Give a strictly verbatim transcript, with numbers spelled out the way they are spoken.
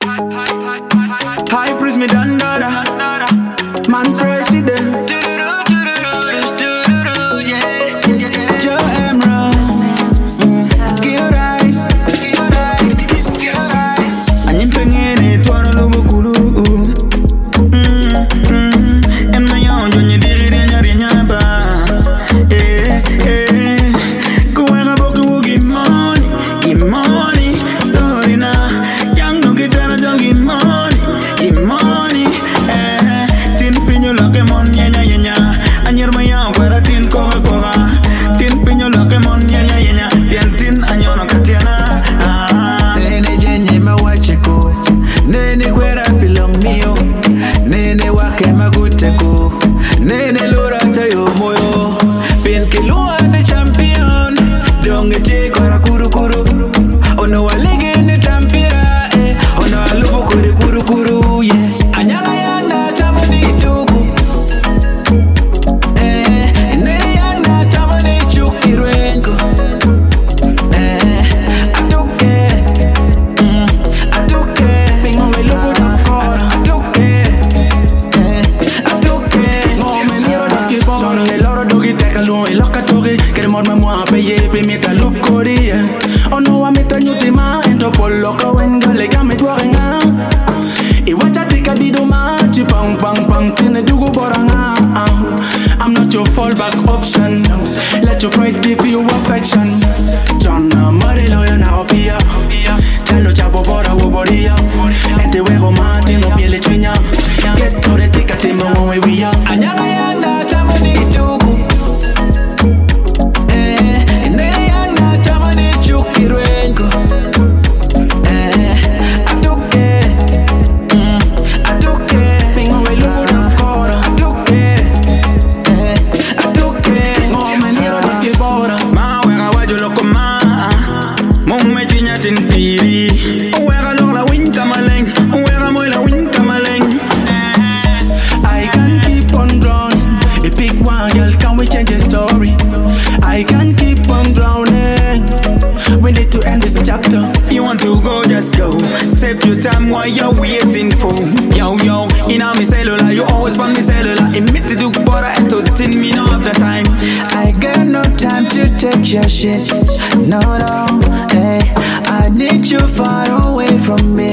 High praise me dandara. Man fresh there. Joe Emra. Give rice. Anyipengene twara lubu kulu. Mm mm. Emma yon jonye diri renya renya ba. Eh eh. Kuwena boku wugi money, give money. Story na. Young no get down, don't give money, give money. Eh. Tin pinyo lake mon yenya yenya. Anyer maya wera tin koga koga. Tin pinyo lake mon yenya yenya. Bien tin anyono katiana. Ah. Nene jenye mawacheko. Nene kwera belong mio. Nene wake maguteko. Nene lora tayo moyo. Pin kilua ne champion. Jonge te kwara kuru kuru. Ono waligi ne tampira. Eh. Ono alubu kuru kuru kuru. Yes. Anyanga yana tamani tuku. Eh. Nene yana tamani chukirengo. Eh. Atuke. Mm. Atuke. Pingo me lubu da kora. Atuke. Eh. Atuke. Sono le loro doggy teka lu e loka tori. Kere mor me mua peye pe meta lup kori. Ono wa meta nyuti ma ento pol loka wenga le game dwarenga. I wacha tika dido ma chi pang pang pang tine dugu boranga. I'm not your fallback option. Let your pride give you affection. Jonna mare loya na opia. Chalo chabo bora woboria. Ente wego mati no piele chwinya. Get to the tika timbo mwe wia. Anyanga yana tamani tuku. Eh, nene yana tamani chukirengo. Eh, atuke. Mm, atuke. Pingo me lubu da kora. Atuke. Eh, atuke. Ngome niro da kibora. Ma wega wajo loko ma. Mume chinya tin piri. Wega lok la win kamaleng. Wega moy la win kamaleng. I can keep on drowning. A big one girl, can we change the story? I can keep on drowning. We need to end this chapter. You want to go, just go. Save your time while you're waiting for. Yo yo, in my cellular, you always want me cellular. Emit to do butter and to tin me no of the time. I got no time to take your shit. No, no, hey. I need you far away from me.